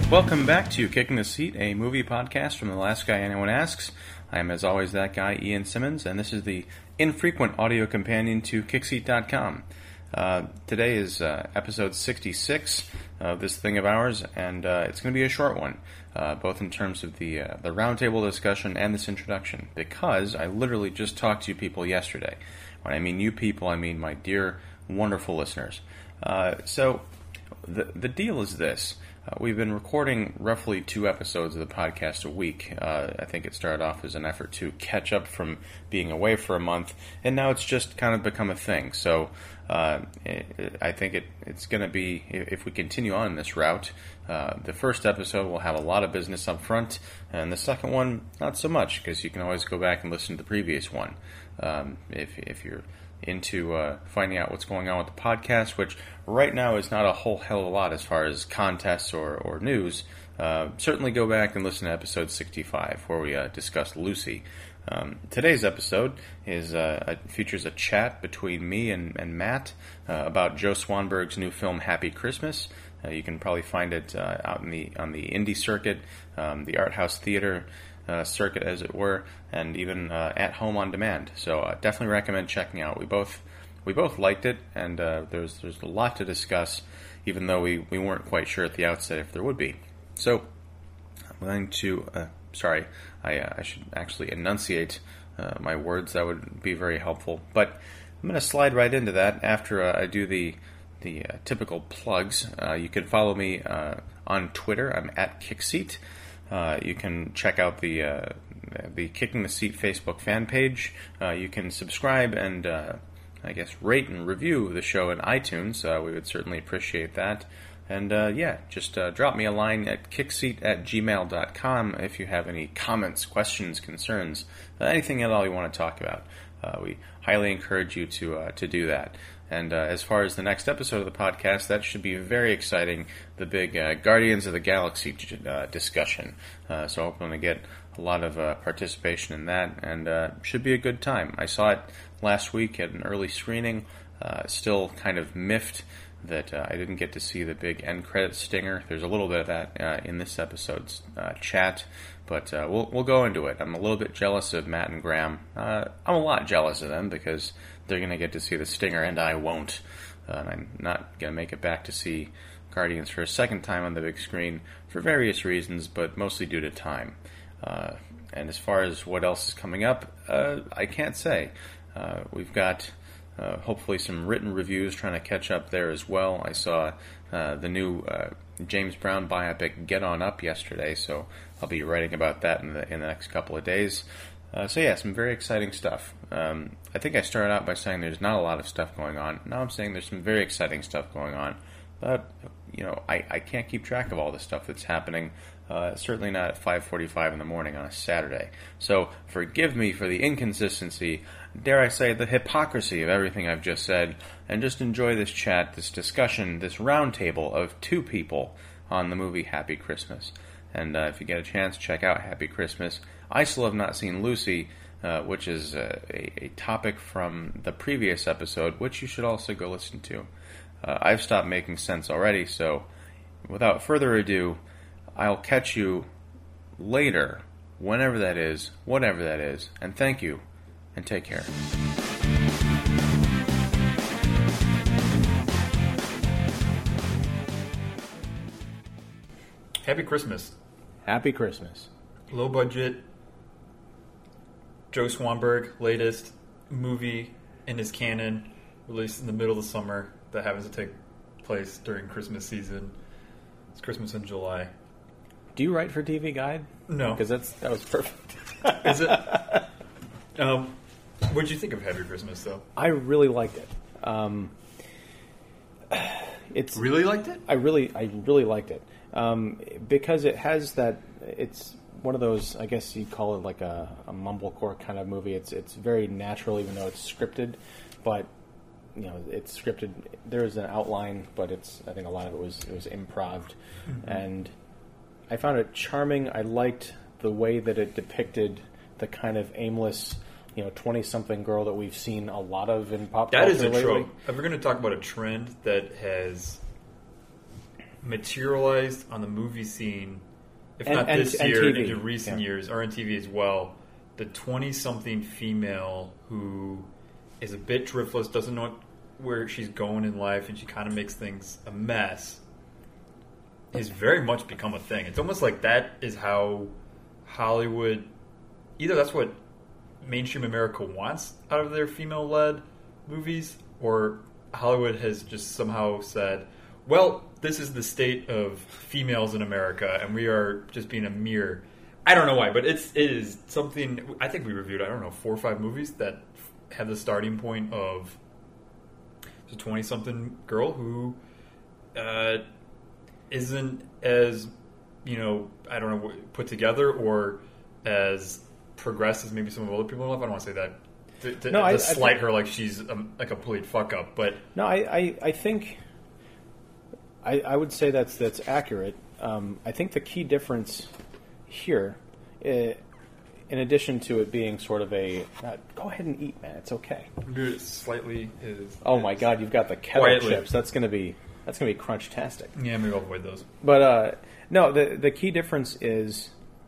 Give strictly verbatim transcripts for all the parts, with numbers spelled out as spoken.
Welcome back to Kicking the Seat, a movie podcast from The Last Guy Anyone Asks. I am, as always, that guy, Ian Simmons, and this is the infrequent audio companion to Kickseat dot com. Uh, today is uh, episode sixty-six of this thing of ours, and uh, it's going to be a short one, uh, both in terms of the uh, the roundtable discussion and this introduction, because I literally just talked to you people yesterday. When I mean you people, I mean my dear, wonderful listeners. Uh, so, the the deal is this. Uh, we've been recording roughly two episodes of the podcast a week. Uh, I think it started off as an effort to catch up from being away for a month, and now it's just kind of become a thing. So uh, it, I think it, it's going to be, if we continue on this route, uh, the first episode will have a lot of business up front, and the second one, not so much, because you can always go back and listen to the previous one. Um, if, if you're into uh, finding out what's going on with the podcast, which right now is not a whole hell of a lot as far as contests or, or news. Uh, certainly go back and listen to episode sixty-five, where we uh, discussed Lucy. Um, today's episode is uh, features a chat between me and, and Matt uh, about Joe Swanberg's new film, Happy Christmas. Uh, you can probably find it uh, out in the on the indie circuit, um, the art house theater Uh, circuit, as it were, and even uh, at home on demand. So uh, definitely recommend checking out. We both we both liked it, and uh, there's there's a lot to discuss, even though we, we weren't quite sure at the outset if there would be. So I'm going to uh, sorry, I uh, I should actually enunciate uh, my words. That would be very helpful. But I'm going to slide right into that after uh, I do the the uh, typical plugs. Uh, you can follow me uh, on Twitter. I'm at Kickseat. Uh, you can check out the uh, the Kicking the Seat Facebook fan page. Uh, you can subscribe and, uh, I guess, rate and review the show in iTunes. Uh, we would certainly appreciate that. And, uh, yeah, just uh, drop me a line at kickseat at gmail dot com if you have any comments, questions, concerns, uh, anything at all you want to talk about. Uh, we highly encourage you to uh, to do that. And uh, as far as the next episode of the podcast, that should be very exciting, the big uh, Guardians of the Galaxy uh, discussion. Uh, so hoping to get a lot of uh, participation in that, and uh, should be a good time. I saw it last week at an early screening, uh, still kind of miffed that uh, I didn't get to see the big end credits stinger. There's a little bit of that uh, in this episode's uh, chat, but uh, we'll we'll go into it. I'm a little bit jealous of Matt and Graham. Uh, I'm a lot jealous of them because they're going to get to see the stinger and I won't. Uh, and I'm not going to make it back to see Guardians for a second time on the big screen for various reasons, but mostly due to time. Uh, and as far as what else is coming up, uh, I can't say. Uh, we've got uh, hopefully some written reviews trying to catch up there as well. I saw uh, the new uh, James Brown biopic Get On Up yesterday, so I'll be writing about that in the in the next couple of days. Uh, so yeah, some very exciting stuff. Um, I think I started out by saying there's not a lot of stuff going on. Now I'm saying there's some very exciting stuff going on. But, you know, I, I can't keep track of all the stuff that's happening. Uh, certainly not at five forty-five in the morning on a Saturday. So forgive me for the inconsistency, dare I say the hypocrisy of everything I've just said, and just enjoy this chat, this discussion, this roundtable of two people on the movie Happy Christmas. And uh, if you get a chance, check out Happy Christmas. I still have not seen Lucy, uh, which is uh, a, a topic from the previous episode, which you should also go listen to. Uh, I've stopped making sense already, so without further ado, I'll catch you later, whenever that is, whatever that is, and thank you, and take care. Happy Christmas. Happy Christmas. Low budget, Joe Swanberg, latest movie in his canon, released in the middle of the summer that happens to take place during Christmas season. It's Christmas in July. Do you write for T V Guide? No. Because that's that was perfect. Is it? Um, what did you think of Happy Christmas, though? I really liked it. Um, it's Really liked it? I really, I really liked it. Um, because it has that, it's one of those, I guess you'd call it like a, a mumblecore kind of movie. It's it's very natural, even though it's scripted, but you know it's scripted. There is an outline, but it's I think a lot of it was it was improv'd, mm-hmm. and I found it charming. I liked the way that it depicted the kind of aimless, you know, twenty-something girl that we've seen a lot of in pop culture That is a lately. trope. If we're going to talk about a trend that has materialized on the movie scene, if and, not and, this and year, T V. into recent yeah. years, or on T V as well, the twenty-something female who is a bit driftless, doesn't know where she's going in life, and she kind of makes things a mess, has very much become a thing. It's almost like that is how Hollywood, either that's what mainstream America wants out of their female-led movies, or Hollywood has just somehow said, well, this is the state of females in America, and we are just being a mirror. I don't know why, but it's it is something. I think we reviewed, I don't know, four or five movies that have the starting point of a twenty-something girl who uh, isn't as, you know, I don't know, put together or as progressed as maybe some of other people in life. I don't want to say that to, to, no, to I, slight I think, her like she's a, a complete fuck up, but no, I, I, I think I, I would say that's that's accurate. Um, I think the key difference here, uh, in addition to it being sort of a uh, go ahead and eat, man, it's okay. Dude, slightly is. Oh is my God, you've got the kettle quietly. chips. That's gonna be that's gonna be crunch-tastic. Yeah, maybe I'll avoid those. But uh, no, the the key difference is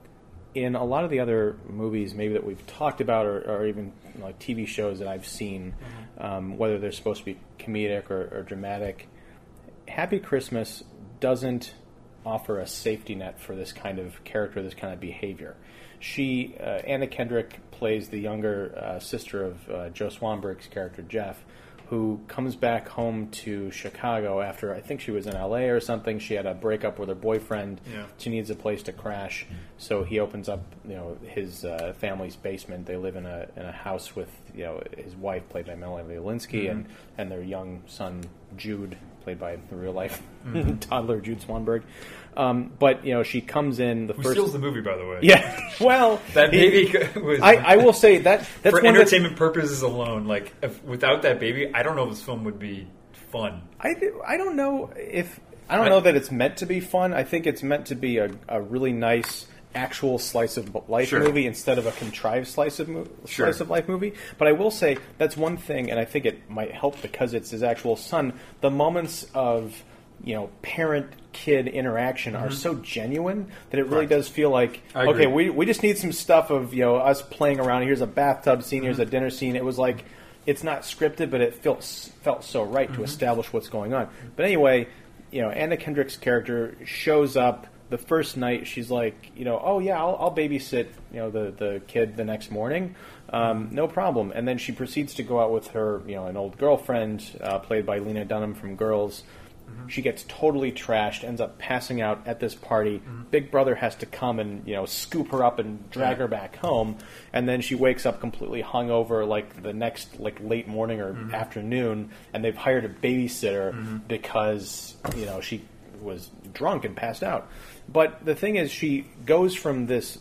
in a lot of the other movies, maybe that we've talked about, or, or even like T V shows that I've seen, mm-hmm. um, whether they're supposed to be comedic or, or dramatic, Happy Christmas doesn't offer a safety net for this kind of character, this kind of behavior. She, uh, Anna Kendrick, plays the younger uh, sister of uh, Joe Swanberg's character, Jeff, who comes back home to Chicago after, I think she was in L A or something. She had a breakup with her boyfriend. Yeah. She needs a place to crash. So he opens up, you know, his uh, family's basement. They live in a in a house with, you know, his wife, played by Melanie Linsky, mm-hmm. and, and their young son, Jude, played by the real-life mm-hmm. toddler Jude Swanberg. Um, but, you know, she comes in the Who first... steals the movie, by the way. Yeah, well... that baby was... I, I will say that... That's for one entertainment of the, purposes alone, like, if, without that baby, I don't know if this film would be fun. I, I don't know if... I don't know that it's meant to be fun. I think it's meant to be a, a really nice... actual slice of life sure. movie instead of a contrived slice of mo- sure. slice of life movie. But I will say that's one thing, and I think it might help because it's his actual son. The moments of, you know, parent-kid interaction mm-hmm. are so genuine that it really right. does feel like, okay, we we just need some stuff of, you know, us playing around. Here's a bathtub scene. Mm-hmm. Here's a dinner scene. It was like, it's not scripted, but it felt felt so right mm-hmm. to establish what's going on. But anyway, you know, Anna Kendrick's character shows up. The first night, she's like, you know, oh yeah, I'll, I'll babysit, you know, the, the kid the next morning, um, no problem. And then she proceeds to go out with her, you know, an old girlfriend, uh, played by Lena Dunham from Girls. Mm-hmm. She gets totally trashed, ends up passing out at this party. Mm-hmm. Big Brother has to come and, you know, scoop her up and drag yeah. her back home. And then she wakes up completely hungover, like the next, like late morning or mm-hmm. afternoon, and they've hired a babysitter mm-hmm. because, you know, she was drunk and passed out. But the thing is, she goes from this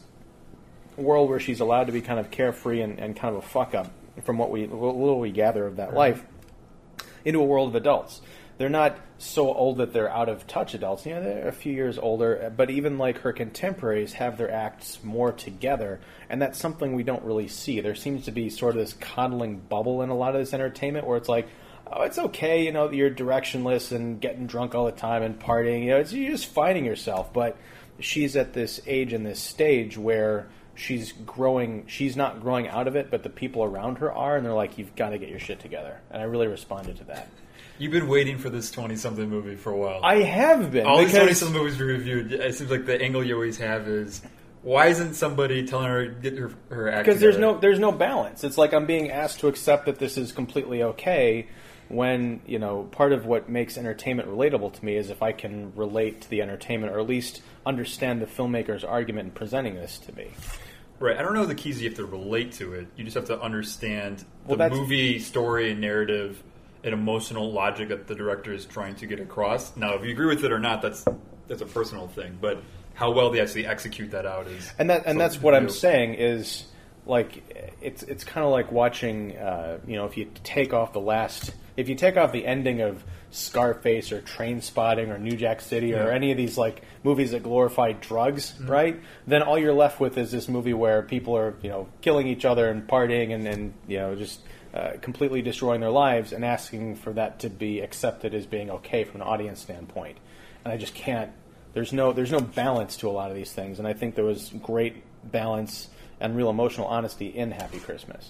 world where she's allowed to be kind of carefree and, and kind of a fuck up, from what we little we gather of that right. life, into a world of adults. They're not so old that they're out of touch adults. You know, they're a few years older. But even like her contemporaries have their acts more together, and that's something we don't really see. There seems to be sort of this coddling bubble in a lot of this entertainment, where it's like, oh, it's okay, you know, you're directionless and getting drunk all the time and partying. You know, it's, you're just fighting yourself. But she's at this age and this stage where she's growing. She's not growing out of it, but the people around her are, and they're like, you've got to get your shit together. And I really responded to that. You've been waiting for this twenty-something movie for a while. I have been. All these twenty-something movies we reviewed, it seems like the angle you always have is, why isn't somebody telling her to get her, her act Because there's together? no there's no balance. It's like I'm being asked to accept that this is completely okay, when, you know, part of what makes entertainment relatable to me is if I can relate to the entertainment, or at least understand the filmmaker's argument in presenting this to me. Right. I don't know the keys you have to relate to it. You just have to understand well, the movie, story, and narrative, and emotional logic that the director is trying to get across. Now, if you agree with it or not, that's that's a personal thing. But how well they actually execute that out is... And that and that's what I'm saying is, like, it's it's kind of like watching, uh, you know, if you take off the last... If you take off the ending of Scarface or Trainspotting or New Jack City yeah. or any of these like movies that glorify drugs, mm-hmm. right? Then all you're left with is this movie where people are, you know, killing each other and partying and, and you know, just uh, completely destroying their lives, and asking for that to be accepted as being okay from an audience standpoint. and I just can't. There's no there's no balance to a lot of these things, and I think there was great balance and real emotional honesty in Happy Christmas.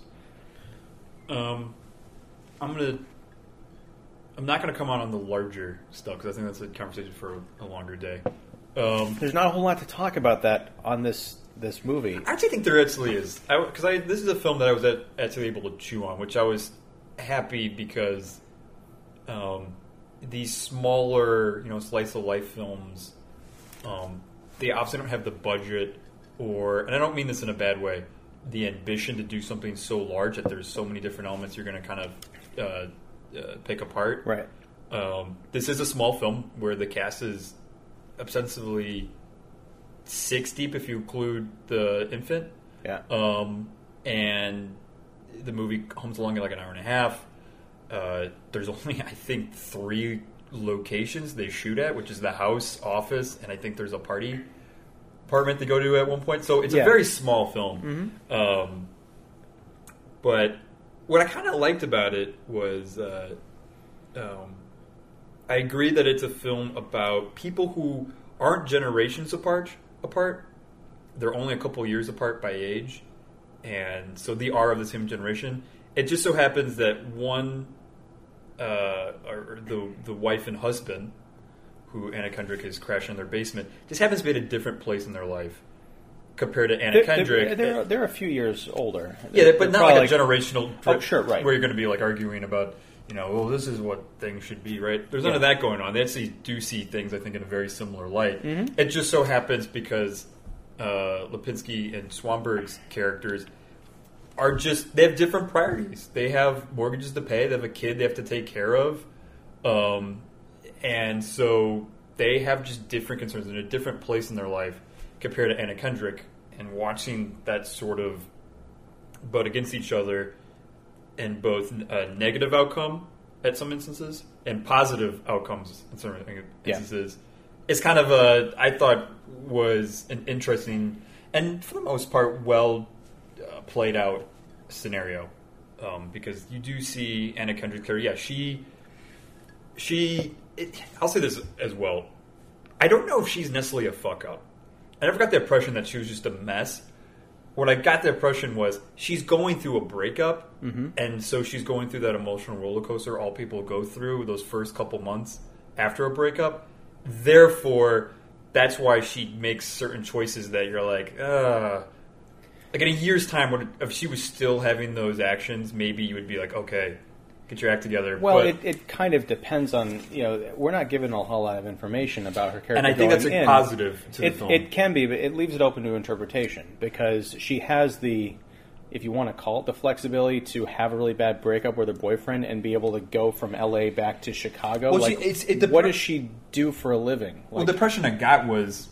Um, I'm gonna. I'm not gonna come on on the larger stuff because I think that's a conversation for a longer day. Um, There's not a whole lot to talk about that on this this movie. I actually think there actually is, because I, I this is a film that I was at, actually able to chew on, which I was happy because um, these smaller, you know, slice of life films, um, they obviously don't have the budget, or, and I don't mean this in a bad way, the ambition to do something so large that there's so many different elements you're going to kind of uh, uh, pick apart. Right. Um, this is a small film where the cast is ostensibly six deep if you include the infant. Yeah. Um, and the movie comes along in like an hour and a half. Uh, there's only, I think, three locations they shoot at, which is the house, office, and I think there's a party apartment they go to at one point. So it's yeah. a very small film. Mm-hmm. Um, but what I kind of liked about it was uh, um, I agree that it's a film about people who aren't generations apart. Apart, they're only a couple years apart by age, and so they are of the same generation. It just so happens that one, uh, or the the wife and husband, who Anna Kendrick is crashing in their basement, just happens to be at a different place in their life compared to Anna they're, Kendrick. They're, they're, they're a few years older. Yeah, they're, but they're not like a like, generational. Oh, sure, right. Where you're going to be like arguing about, you know, well, this is what things should be, right? There's none yeah. of that going on. They actually do see things, I think, in a very similar light. Mm-hmm. It just so happens because uh, Lipinski and Swanberg's characters are just, they have different priorities. They have mortgages to pay. They have a kid they have to take care of. Um, and so they have just different concerns. They're in a different place in their life compared to Anna Kendrick. And watching that sort of butt against each other in both a negative outcome at some instances and positive outcomes in some instances, yeah. it's kind of a, I thought was an interesting and for the most part well uh, played out scenario, um, because you do see Anna Kendrick's character. Yeah, she, she. It, I'll say this as well. I don't know if she's necessarily a fuck up. I never got the impression that she was just a mess. What I got the impression was she's going through a breakup, mm-hmm. and so she's going through that emotional roller coaster all people go through those first couple months after a breakup. Therefore, that's why she makes certain choices that you're like, uh like in a year's time, if she was still having those actions, maybe you would be like, okay, get your act together. Well, but, it, it kind of depends on, you know, we're not given a whole lot of information about her character. And I think that's a in. positive to it, the film. It can be, but it leaves it open to interpretation because she has the, if you want to call it, the flexibility to have a really bad breakup with her boyfriend and be able to go from L A back to Chicago. Well, like, she, it's, it, the, what does she do for a living? Like, well, the impression I got was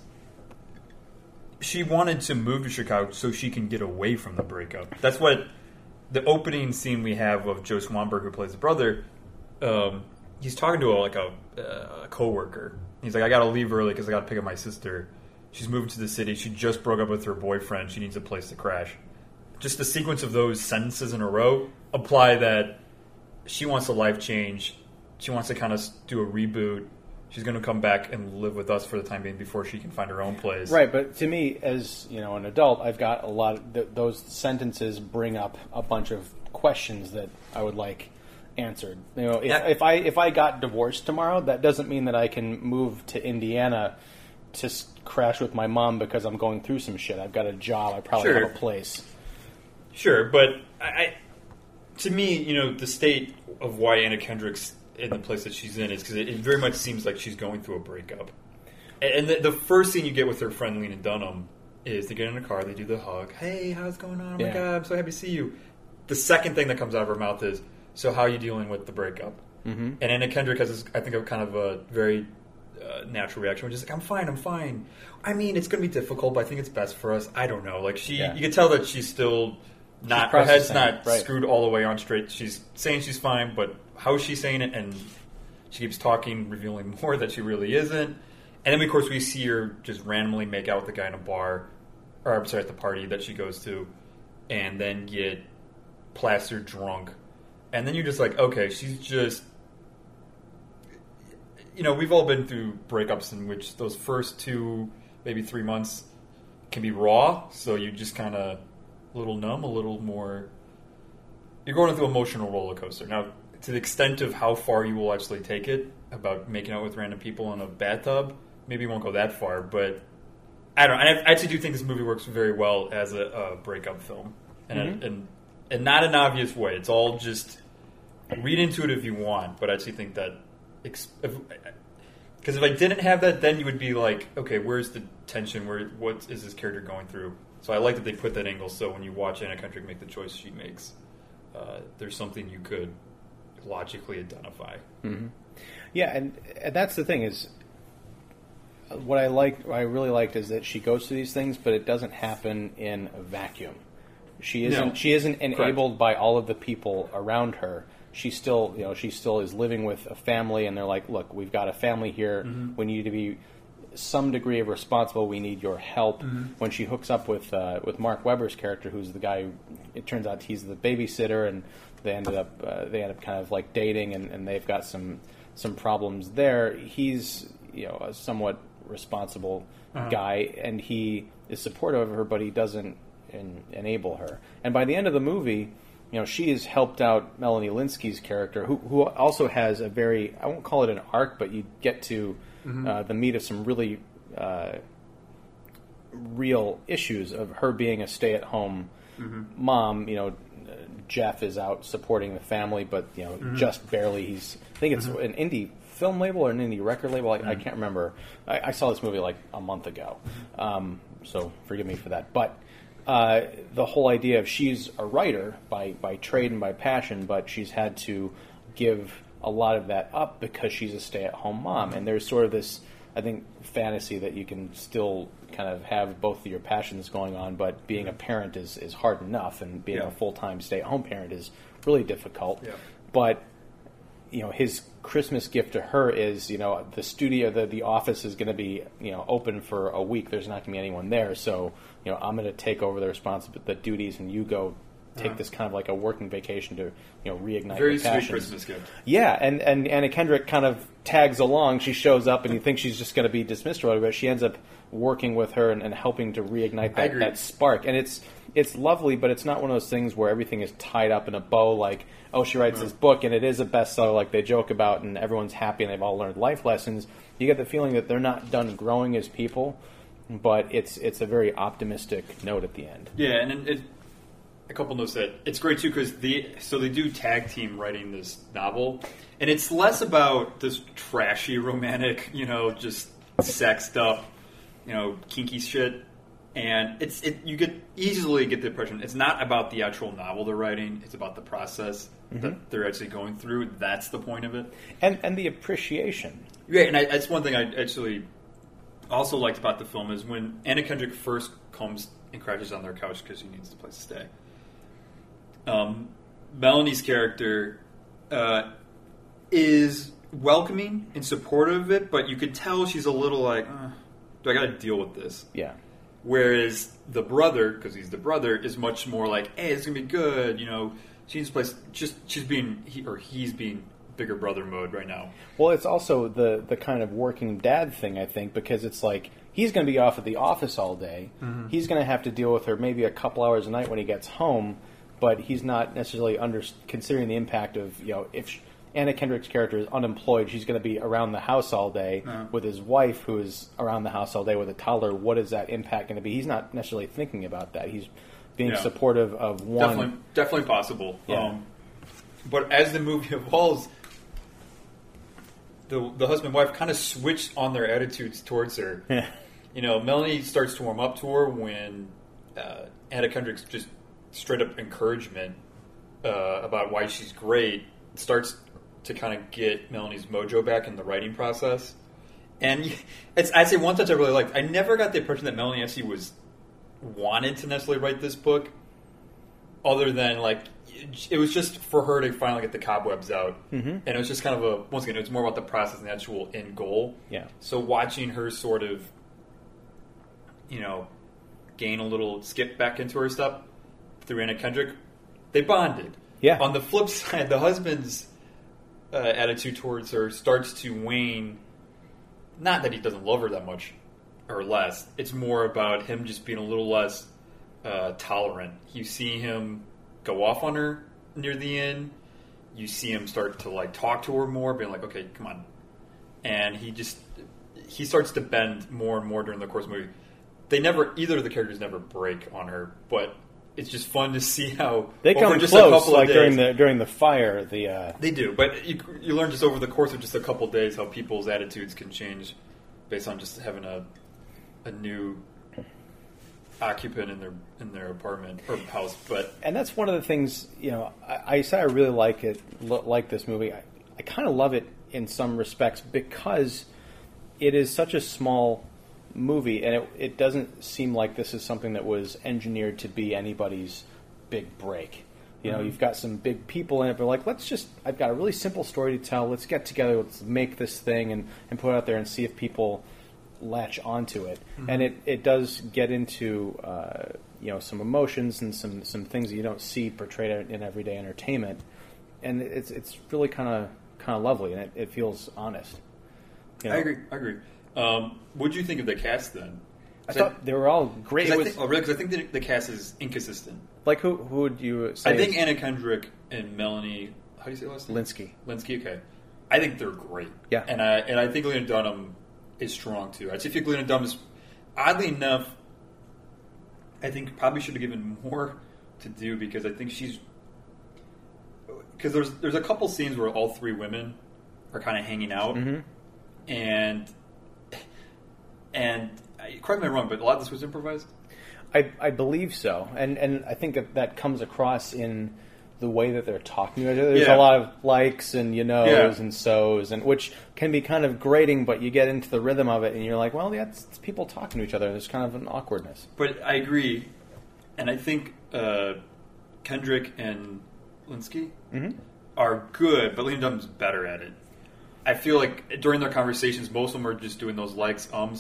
she wanted to move to Chicago so she can get away from the breakup. That's what the opening scene we have of Joe Swanberg, who plays the brother. Um, he's talking to a, like a, uh, a coworker. He's like, "I got to leave early because I got to pick up my sister. She's moving to the city. She just broke up with her boyfriend. She needs a place to crash." Just the sequence of those sentences in a row apply that she wants a life change. She wants to kind of do a reboot. She's going to come back and live with us for the time being before she can find her own place. Right, but to me, as you know, an adult, I've got a lot of th- those sentences bring up a bunch of questions that I would like answered. You know, if, Yeah. if I if I got divorced tomorrow, that doesn't mean that I can move to Indiana to s- crash with my mom because I'm going through some shit. I've got a job. I probably Sure. have a place. Sure, but I, I, to me, you know, the state of why Anna Kendrick's in the place that she's in is because it, it very much seems like she's going through a breakup. And, and the, the first scene you get with her friend Lena Dunham is they get in a car, they do the hug. Hey, how's it going on? Oh my Yeah. God, I'm so happy to see you. The second thing that comes out of her mouth is, so how are you dealing with the breakup? Mm-hmm. And Anna Kendrick has, this, I think, a kind of a very uh, natural reaction, which is like, I'm fine, I'm fine. I mean, it's going to be difficult, but I think it's best for us. I don't know. Like she, Yeah. you can tell that she's still not, She's her head's processing, not right. screwed all the way on straight. She's saying she's fine, but how is she saying it? And she keeps talking, revealing more that she really isn't. And then, of course, we see her just randomly make out with the guy in a bar, or I'm sorry, at the party that she goes to, and then get plastered drunk. And then you're just like, okay, she's just... you know, we've all been through breakups in which those first two, maybe three months can be raw. So you just kind of a little numb, a little more. You're going through an emotional roller coaster. Now, to the extent of how far you will actually take it about making out with random people in a bathtub, maybe you won't go that far. But I don't. I actually do think this movie works very well as a, a breakup film, and mm-hmm. and and not an obvious way. It's all just read into it if you want. But I actually think that because if, if I didn't have that, then you would be like, okay, where's the tension? Where what is this character going through? So I like that they put that angle. So when you watch Anna Kendrick make the choice she makes, uh, there's something you could logically identify. Mm-hmm. Yeah, and, and that's the thing is, what I like, what I really liked is that she goes through these things, but it doesn't happen in a vacuum. She isn't. No. She isn't enabled Correct. By all of the people around her. She still, you know, she still is living with a family, and they're like, "Look, we've got a family here. Mm-hmm. We need to be some degree of responsible. We need your help." Mm-hmm. When she hooks up with uh, with Mark Webber's character, who's the guy, who, it turns out he's the babysitter, and they ended up uh, they end up kind of like dating, and, and they've got some some problems there. He's, you know, a somewhat responsible uh-huh. guy, and he is supportive of her, but he doesn't en- enable her. And by the end of the movie, you know, she has helped out Melanie Linsky's character, who who also has a very, I won't call it an arc, but you get to mm-hmm. uh, the meat of some really uh, real issues of her being a stay-at-home mm-hmm. mom. You know, Jeff is out supporting the family, but, you know, mm-hmm. just barely. He's, I think it's mm-hmm. an indie film label or an indie record label. I, mm-hmm. I can't remember. I, I saw this movie like a month ago, um, so forgive me for that. But uh, the whole idea of she's a writer by, by trade and by passion, but she's had to give a lot of that up because she's a stay-at-home mom. And there's sort of this, I think, fantasy that you can still kind of have both of your passions going on, but being a parent is, is hard enough, and being yeah. a full-time stay-at-home parent is really difficult. Yeah. But, you know, his Christmas gift to her is, you know, the studio, the, the office is going to be, you know, open for a week. There's not going to be anyone there. So, you know, I'm going to take over the responsibility, the duties, and you go take uh-huh. this kind of like a working vacation to, you know, reignite Very the passions. sweet Christmas gift. Yeah, and, and Anna Kendrick kind of tags along. She shows up, and you think she's just going to be dismissed or whatever, but she ends up working with her and, and helping to reignite that, that spark. And it's it's lovely, but it's not one of those things where everything is tied up in a bow, like, oh, she writes uh-huh. this book, and it is a bestseller like they joke about, and everyone's happy, and they've all learned life lessons. You get the feeling that they're not done growing as people, but it's it's a very optimistic note at the end. Yeah, and it, it, a couple notes that it's great too because the so they do tag team writing this novel, and it's less about this trashy romantic, you know, just sexed up, you know, kinky shit, and it's it you get easily get the impression it's not about the actual novel they're writing; it's about the process mm-hmm. that they're actually going through. That's the point of it, and and the appreciation. Yeah, and I, that's one thing I actually also liked about the film is when Anna Kendrick first comes and crashes on their couch because she needs a place to stay. Um, Melanie's character uh, is welcoming and supportive of it, but you could tell she's a little like, uh, do I got to deal with this? Yeah. Whereas the brother, because he's the brother, is much more like, hey, it's gonna be good. You know, she needs a place. Just she's being he, or he's being bigger brother mode right now. Well, it's also the the kind of working dad thing, I think, because it's like he's going to be off at the office all day. Mm-hmm. He's going to have to deal with her maybe a couple hours a night when he gets home. But he's not necessarily under, considering the impact of, you know, if Anna Kendrick's character is unemployed, she's going to be around the house all day uh-huh. with his wife, who is around the house all day with a toddler. What is that impact going to be? He's not necessarily thinking about that. He's being yeah. supportive of one. Definitely, definitely possible. Yeah. Um, but as the movie evolves, the the husband and wife kind of switch on their attitudes towards her. Yeah. You know, Melanie starts to warm up to her when uh, Anna Kendrick's just straight up encouragement uh, about why she's great starts to kind of get Melanie's mojo back in the writing process. And it's I'd say one touch I really liked. I never got the impression that Melanie actually was wanted to necessarily write this book, other than like it was just for her to finally get the cobwebs out. Mm-hmm. And it was just kind of a once again it was more about the process than the actual end goal. Yeah. So watching her sort of, you know, gain a little skip back into her stuff through Anna Kendrick, they bonded. Yeah. On the flip side, the husband's uh, attitude towards her starts to wane. Not that he doesn't love her that much or less. It's more about him just being a little less uh, tolerant. You see him go off on her near the end. You see him start to like talk to her more, being like, "Okay, come on," and he just he starts to bend more and more during the course of the movie. They never either of the characters never break on her, but it's just fun to see how they come just close. A couple like of days, during the during the fire, the uh... they do. But you, you learn just over the course of just a couple of days how people's attitudes can change based on just having a a new occupant in their in their apartment or house. But and that's one of the things, you know, I, I say I really like it, like this movie. I, I kind of love it in some respects because it is such a small movie, and it, it doesn't seem like this is something that was engineered to be anybody's big break. You know, mm-hmm. You've got some big people in it, but like, let's just, I've got a really simple story to tell. Let's get together, let's make this thing and, and put it out there and see if people latch onto it. Mm-hmm. And it, it does get into, uh, you know, some emotions and some, some things that you don't see portrayed in everyday entertainment. And it's it's really kind of kind of lovely, and it, it feels honest. You know? I agree. I agree. Um, what did you think of the cast then? I thought I, they were all great. I was, think, oh, really? Because I think the, the cast is inconsistent. Like who? Who would you say? I think Anna Kendrick and Melanie. How do you say the last name? Linsky. Linsky. Okay. I think they're great. Yeah. And I and I think Lena Dunham is strong too. I think Lena Dunham is, oddly enough, I think probably should have given more to do because I think she's because there's there's a couple scenes where all three women are kind of hanging out, mm-hmm. and and correct me if I'm wrong, but a lot of this was improvised. I I believe so, and and I think that that comes across in the way that they're talking to each other. There's yeah. a lot of likes and you knows yeah. and so's, and which can be kind of grating, but you get into the rhythm of it, and you're like, well, yeah, it's, it's people talking to each other. There's kind of an awkwardness. But I agree, and I think uh, Kendrick and Linsky mm-hmm. are good, but Lena Dunham's better at it. I feel like during their conversations, most of them are just doing those likes, ums.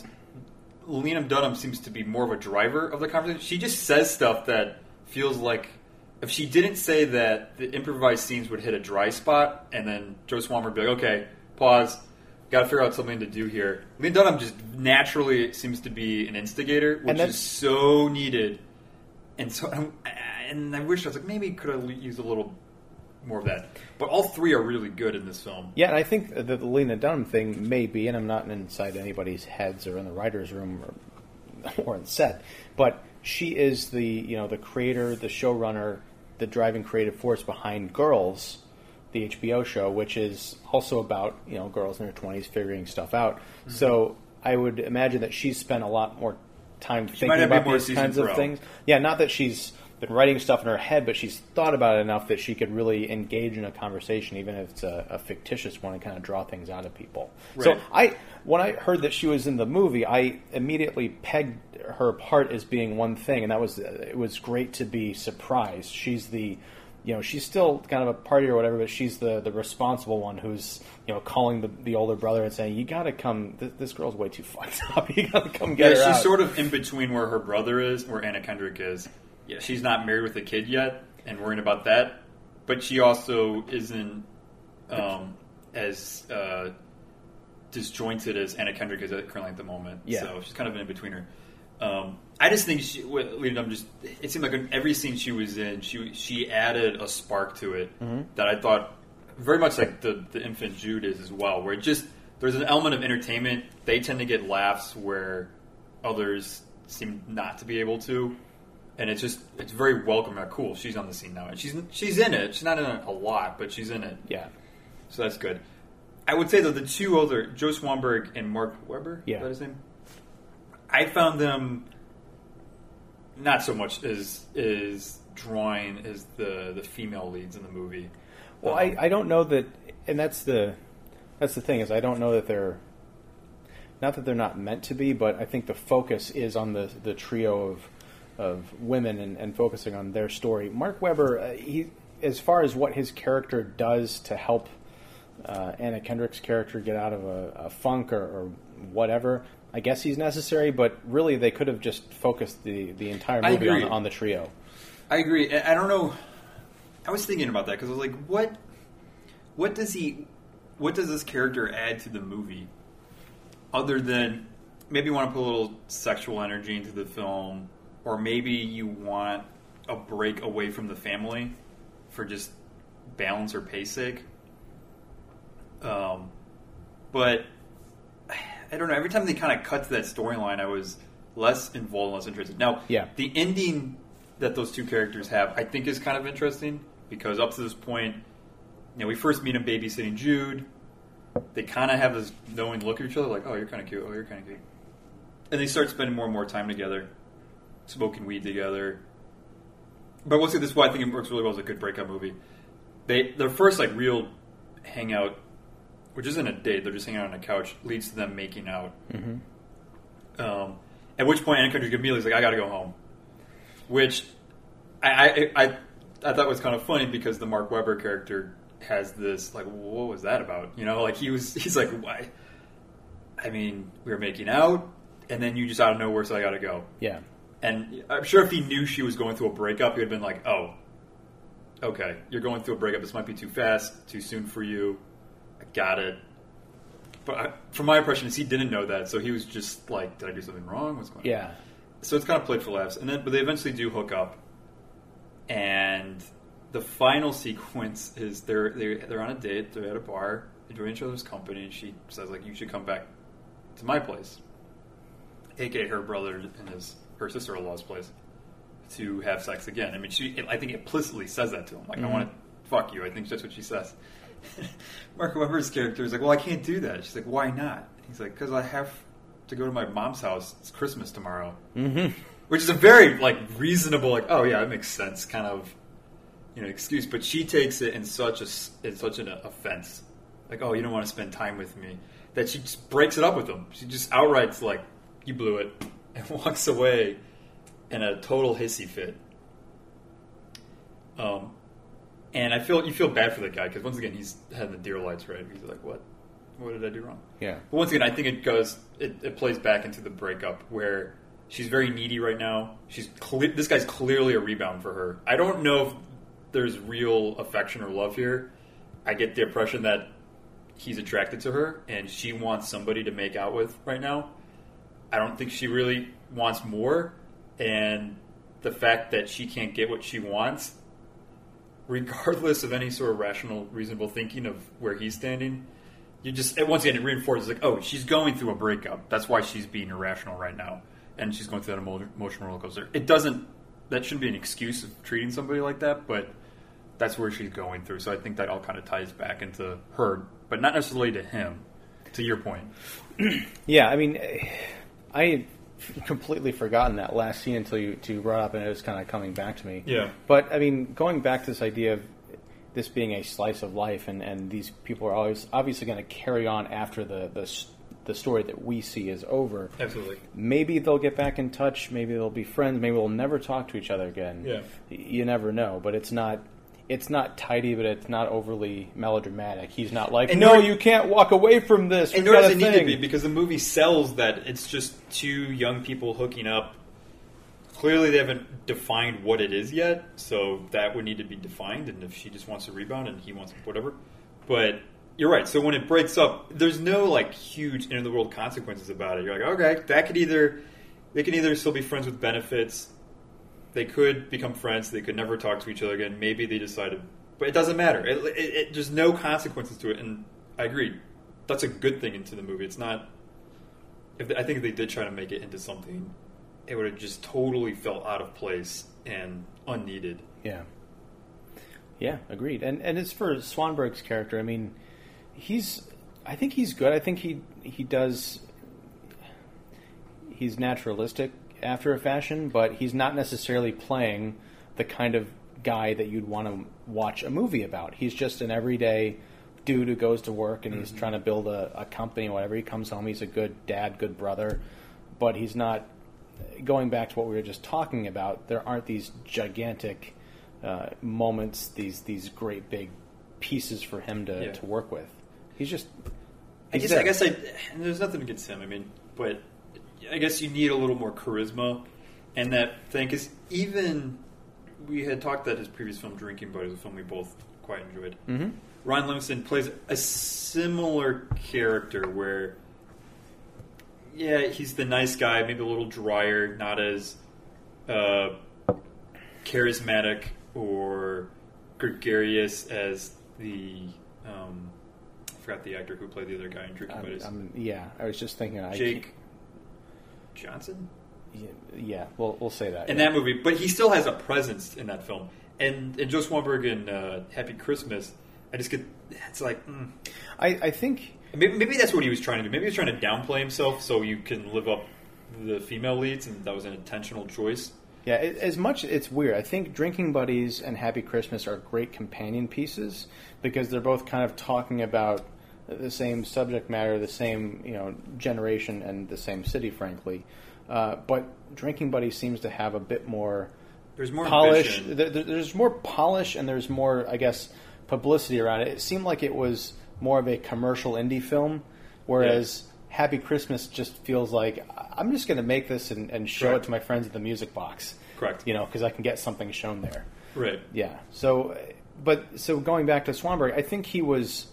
Lena Dunham seems to be more of a driver of the conversation. She just says stuff that feels like if she didn't say that, the improvised scenes would hit a dry spot, and then Joe Swammer would be like, okay, pause, got to figure out something to do here. Lena Dunham just naturally seems to be an instigator, which is so needed. And so, and I wish I was like, maybe could I use a little more of that. But all three are really good in this film. Yeah, and I think that the Lena Dunham thing may be, and I'm not inside anybody's heads or in the writer's room or, or in set, but she is the, you know, the creator, the showrunner, the driving creative force behind Girls, the H B O show, which is also about, you know, girls in their twenties figuring stuff out. Mm-hmm. So I would imagine that she's spent a lot more time she thinking about these kinds of things. Yeah, not that she's been writing stuff in her head, but she's thought about it enough that she could really engage in a conversation, even if it's a, a fictitious one, and kind of draw things out of people. Right. So I, when I heard that she was in the movie, I immediately pegged her part as being one thing, and that was it was great to be surprised. She's the, you know, she's still kind of a party or whatever, but she's the, the responsible one who's, you know, calling the, the older brother and saying, you got to come, th- this girl's way too fucked up, you got to come get yeah, her she's out. Sort of in between where her brother is, where Anna Kendrick is. Yeah, she's not married with a kid yet and worrying about that, but she also isn't um, as uh, disjointed as Anna Kendrick is currently at the moment. Yeah. So she's kind of in between her. Um, I just think she, Lena Dunham just, it seemed like in every scene she was in, she she added a spark to it mm-hmm. that I thought very much like the, the infant Jude is as well, where it just, there's an element of entertainment. They tend to get laughs where others seem not to be able to. And it's just, it's very welcome. Like, cool, she's on the scene now. And she's she's in it. She's not in it a lot, but she's in it. Yeah. So that's good. I would say, though, the two other, Joe Swanberg and Mark Webber, yeah. is that his name? I found them not so much as, as drawing as the, the female leads in the movie. Well, um, I, I don't know that, and that's the that's the thing, is I don't know that they're, not that they're not meant to be, but I think the focus is on the, the trio of of women and, and focusing on their story. Mark Webber, uh, he, as far as what his character does to help uh, Anna Kendrick's character get out of a, a funk or, or whatever, I guess he's necessary, but really they could have just focused the, the entire movie on, on the trio. I agree. I don't know. I was thinking about that because I was like, what what does he what does this character add to the movie? Other than maybe you want to put a little sexual energy into the film, or maybe you want a break away from the family for just balance or pace sake. Um, but I don't know. Every time they kind of cut to that storyline, I was less involved, less interested. Now, yeah. the ending that those two characters have, I think, is kind of interesting because up to this point, you know, we first meet him babysitting Jude. They kind of have this knowing look at each other, like, "Oh, you're kind of cute. Oh, you're kind of cute," and they start spending more and more time together, smoking weed together. But we'll see. This is why I think it works really well as a good breakup movie. They their first like real hangout, which isn't a date, they're just hanging out on a couch, leads to them making out. Mm-hmm. Um, at which point, Anna Kendrick immediately is like, "I got to go home," which I, I I I thought was kind of funny because the Mark Webber character has this like, what was that about? You know, like he was he's like, why? I mean, we were making out, and then you just out of nowhere, so I got to go. Yeah. And I'm sure if he knew she was going through a breakup, he would have been like, oh, okay, you're going through a breakup. This might be too fast, too soon for you. I got it. But I, from my impression is he didn't know that, so he was just like, did I do something wrong? What's going on? Yeah. So it's kind of played for laughs. And then, but they eventually do hook up. And the final sequence is they're, they're, they're on a date. They're at a bar. They join each other's company. And she says, like, you should come back to my place. A K A her brother and his... her sister-in-law's place to have sex again. I mean, she. I think implicitly says that to him. Like, mm-hmm. I want to fuck you. I think that's what she says. Mark Webber's character is like, well, I can't do that. She's like, why not? He's like, because I have to go to my mom's house. It's Christmas tomorrow. Mm-hmm. Which is a very, like, reasonable, like, oh, yeah, that makes sense kind of, you know, excuse. But she takes it in such a, in such an offense. Like, oh, you don't want to spend time with me. That she just breaks it up with him. She just outright's like, you blew it. And walks away in a total hissy fit. Um, and I feel you feel bad for that guy because once again he's had the deer lights right. He's like, "What? What did I do wrong?" Yeah. But once again, I think it goes. It, it plays back into the breakup where she's very needy right now. She's cle- this guy's clearly a rebound for her. I don't know if there's real affection or love here. I get the impression that he's attracted to her and she wants somebody to make out with right now. I don't think she really wants more, and the fact that she can't get what she wants, regardless of any sort of rational, reasonable thinking of where he's standing, you just, once again, it reinforces, like, oh, she's going through a breakup. That's why she's being irrational right now, and she's going through that emo- emotional roller coaster. It doesn't, that shouldn't be an excuse of treating somebody like that, but that's where she's going through, so I think that all kind of ties back into her, but not necessarily to him, to your point. Yeah, I mean... I had completely forgotten that last scene until you, you brought up, and it was kind of coming back to me. Yeah. But, I mean, going back to this idea of this being a slice of life, and, and these people are always obviously going to carry on after the, the the story that we see is over. Absolutely. Maybe they'll get back in touch. Maybe they'll be friends. Maybe they'll never talk to each other again. Yeah. You never know. But it's not... It's not tidy, but it's not overly melodramatic. He's not like, and no, nor, you can't walk away from this. And nor does it need to be, because the movie sells that it's just two young people hooking up. Clearly, they haven't defined what it is yet, so that would need to be defined. And if she just wants to rebound and he wants whatever. But you're right. So when it breaks up, there's no like huge end of the world consequences about it. You're like, okay, that could either they can either still be friends with benefits. They could become friends. They could never talk to each other again. Maybe they decided, but it doesn't matter. It, it, it, there's no consequences to it, and I agree. That's a good thing into the movie. It's not. If they, I think if they did try to make it into something, it would have just totally felt out of place and unneeded. Yeah. Yeah, agreed. And and as for Swanberg's character, I mean, he's. I think he's good. I think he he does. He's naturalistic after a fashion, but he's not necessarily playing the kind of guy that you'd want to watch a movie about. He's just an everyday dude who goes to work and mm-hmm. he's trying to build a, a company or whatever. He comes home, he's a good dad, good brother, but he's not, going back to what we were just talking about, there aren't these gigantic uh, moments, these these great big pieces for him to, yeah. to work with. He's just... He's I guess I guess I, and there's nothing against him, I mean, but... I guess you need a little more charisma and that thing, because even we had talked that his previous film Drinking Buddies, a film we both quite enjoyed. Mm-hmm. Ron Livingston plays a similar character where, yeah, he's the nice guy, maybe a little drier, not as uh, charismatic or gregarious as the um, I forgot the actor who played the other guy in Drinking Buddies. Um, yeah, I was just thinking. I Jake Johnson? Yeah, yeah, we'll we'll say that in yeah. that movie, but he still has a presence in that film. And and Joe Swanberg in uh, Happy Christmas, I just get it's like mm. I, I think maybe, maybe that's what he was trying to do. Maybe he was trying to downplay himself so you can live up the female leads, and that was an intentional choice. Yeah, it, as much it's weird. I think Drinking Buddies and Happy Christmas are great companion pieces because they're both kind of talking about the same subject matter, the same you know generation, and the same city, frankly. Uh, but Drinking Buddies seems to have a bit more. There's more polish. ambition. There, there's more polish, and there's more, I guess, publicity around it. It seemed like it was more of a commercial indie film, whereas yeah. Happy Christmas just feels like I'm just going to make this and, and show Correct. it to my friends at the music box. Correct. You know, because I can get something shown there. Right. Yeah. So, but so going back to Swanberg, I think he was.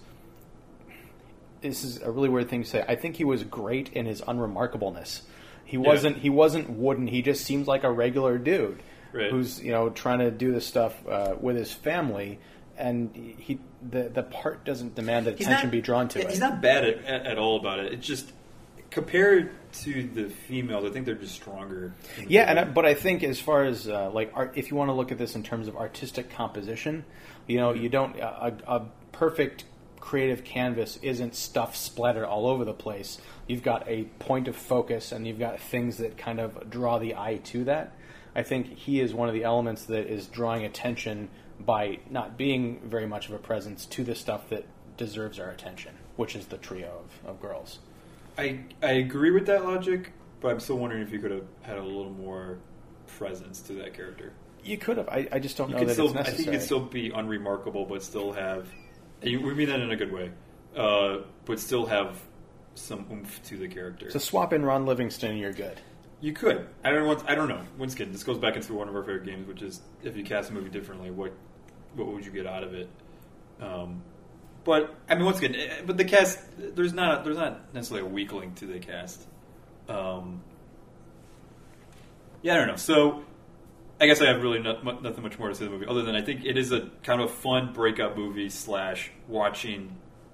This is a really weird thing to say. I think he was great in his unremarkableness. He wasn't. Yeah. He wasn't wooden. He just seems like a regular dude. Right. Who's you know trying to do this stuff uh, with his family, and he the the part doesn't demand that attention not, be drawn to he's it. He's not bad at, at, at all about it. It's just compared to the females, I think they're just stronger. Yeah, and I, but I think as far as uh, like art, if you want to look at this in terms of artistic composition, you know, you don't a, a perfect creative canvas isn't stuff splattered all over the place. You've got a point of focus, and you've got things that kind of draw the eye to that. I think he is one of the elements that is drawing attention by not being very much of a presence to the stuff that deserves our attention, which is the trio of, of girls. I I agree with that logic, but I'm still wondering if you could have had a little more presence to that character. You could have. I, I just don't you know that still, it's necessary. I think you could still be unremarkable, but still have... We mean that in a good way, uh, but still have some oomph to the character. So swap in Ron Livingston and you're good. You could. I don't want. I don't know. Once again, this goes back into one of our favorite games, which is if you cast a movie differently, what what would you get out of it? Um, but I mean, once again, but the cast there's not there's not necessarily a weak link to the cast. Um, yeah, I don't know. So I guess I have really not, nothing much more to say the movie, other than I think it is a kind of fun breakup movie slash watching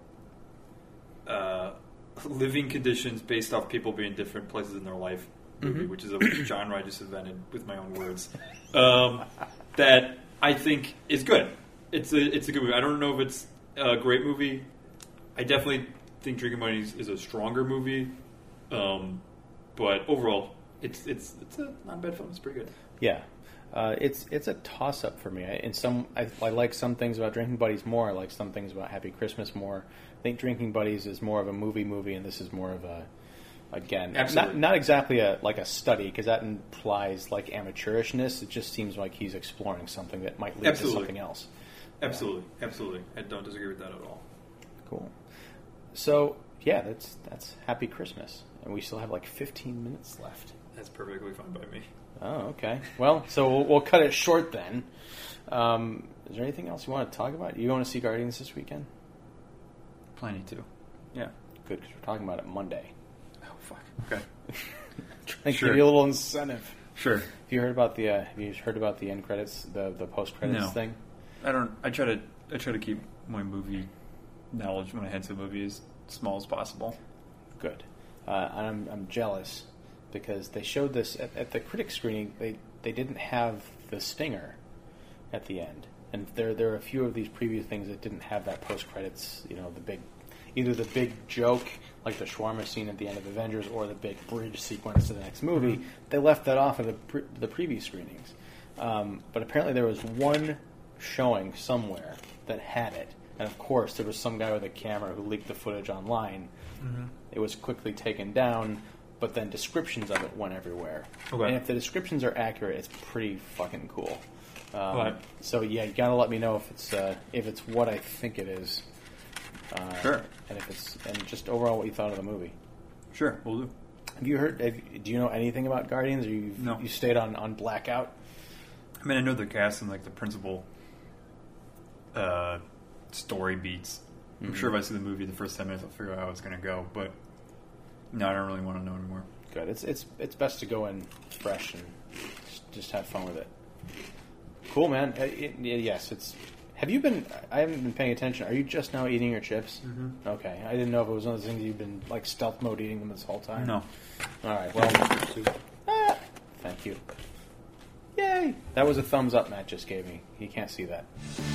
uh, living conditions based off people being different places in their life. Movie, mm-hmm. which is a genre I just invented with my own words, um, that I think is good. It's a it's a good movie. I don't know if it's a great movie. I definitely think Drinking Buddies is a stronger movie, um, but overall, it's it's it's a not a bad film. It's pretty good. Yeah, uh, it's it's a toss up for me. I, in some, I, I like some things about Drinking Buddies more. I like some things about Happy Christmas more. I think Drinking Buddies is more of a movie movie, and this is more of a Again, Absolutely. not not exactly a like a study because that implies like amateurishness. It just seems like he's exploring something that might lead Absolutely. to something else. Absolutely, yeah. absolutely. I don't disagree with that at all. Cool. So yeah, that's that's Happy Christmas, and we still have like fifteen minutes left. That's perfectly fine by me. Oh, okay. Well, so we'll, we'll cut it short then. Um, is there anything else you want to talk about? You want to see Guardians this weekend? Planning to. Yeah. Good, because we're talking about it Monday. Fuck. Okay. Trying to Sure. give you a little incentive. Sure. Have you heard about the uh, Have you heard about the end credits, the the post credits No. thing? I don't. I try to. I try to keep my movie knowledge when I head to a movie as small as possible. Good. Uh, I'm I'm jealous because they showed this at, at the critic screening. They they didn't have the stinger at the end, and there there are a few of these preview things that didn't have that post credits. You know, the big either the big joke like the shawarma scene at the end of Avengers or the big bridge sequence to the next movie. Mm-hmm. They left that off of the pre- the preview screenings, um, but apparently there was one showing somewhere that had it, and of course there was some guy with a camera who leaked the footage online. Mm-hmm. It was quickly taken down, but then descriptions of it went everywhere. Okay. And if the descriptions are accurate, it's pretty fucking cool. Um, right. So yeah, you gotta let me know if it's uh, if it's what I think it is. Uh, sure. And if it's and just overall what you thought of the movie. Sure, we'll do. Have you heard? Have, do you know anything about Guardians? Or you no. you stayed on, on blackout? I mean, I know the cast and like the principal uh, story beats. I'm Mm-hmm. sure if I see the movie the first ten minutes, I'll figure out how it's going to go. But no, I don't really want to know anymore. Good. It's it's it's best to go in fresh and just have fun with it. Cool, man. Uh, it, it, yes, it's. Have you been? I haven't been paying attention. Are you just now eating your chips? Mm-hmm. Okay, I didn't know if it was one of those things you've been like stealth mode eating them this whole time. No. All right. Well, ah, thank you. Yay! That was a thumbs up Matt just gave me. You can't see that.